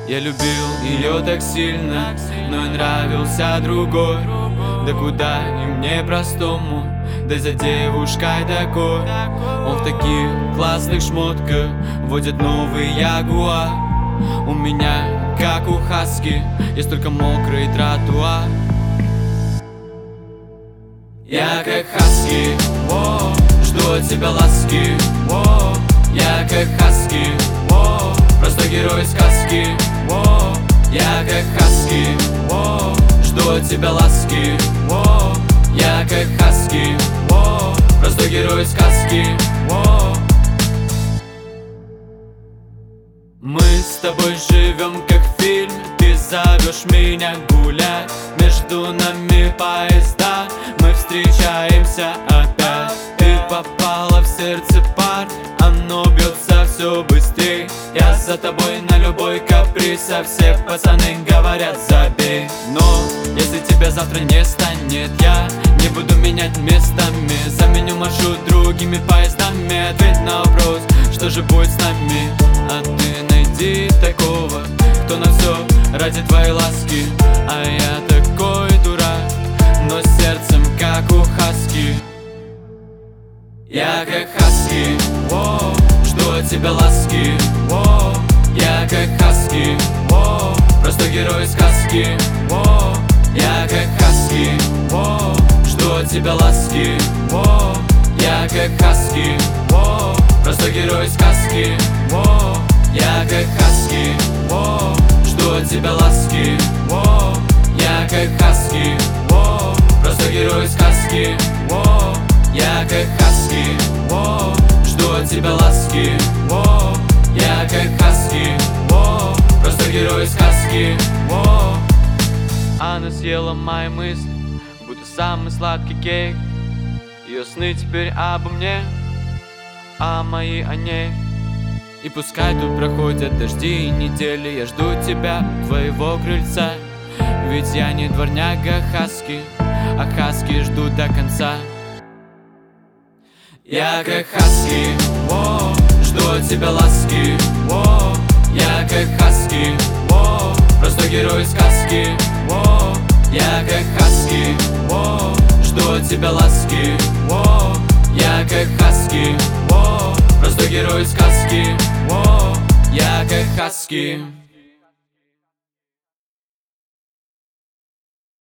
Я любил ее так сильно, но и нравился другой. Да куда и мне простому, да за девушкой такой. Он в таких классных шмотках водит новый ягуар. У меня, как у хаски, есть только мокрый тротуар. Я как хаски, жду от тебя ласки. Я как хаски, простой герой сказки. Я как хаски, жду от тебя ласки. Я как хаски, простой герой сказки. Мы с тобой живем как в фильме. Ты зовешь меня гулять, между нами поезда, мы встречаемся опять. Ты попала в сердце пар, оно бьется все быстрей. Я за тобой на любой каприз, а все пацаны говорят забей. Но если тебя завтра не станет, я не буду менять местами. Заменю маршрут другими поездами. Ответь на вопрос, что же будет с нами. А ты найди такого, кто на все ради твоей ласки. А я такой дурак, но сердцем как у хаски. Я как хаски, жду от тебя ласки. Я как хаски, простой герой сказки. Я как хаски, жду от тебя ласки. Я как хаски, простой герой сказки. Я как хаски, жду от тебя ласки. Я как хаски, простой герой сказки. Я как хаски, жду от тебя ласки. Я как хаски, простой герой сказки. Она съела мои мысли, будто самый сладкий кейк. Ее сны теперь обо мне, а мои о ней. И пускай тут проходят дожди и недели, я жду тебя у твоего крыльца. Ведь я не дворняга хаски, а хаски ждут до конца. Я как хаски, жду от тебя ласки. Я как хаски, простой герой сказки. Я как хаски, жду от тебя ласки. Я как хаски, простой герой сказки. Я как хаски.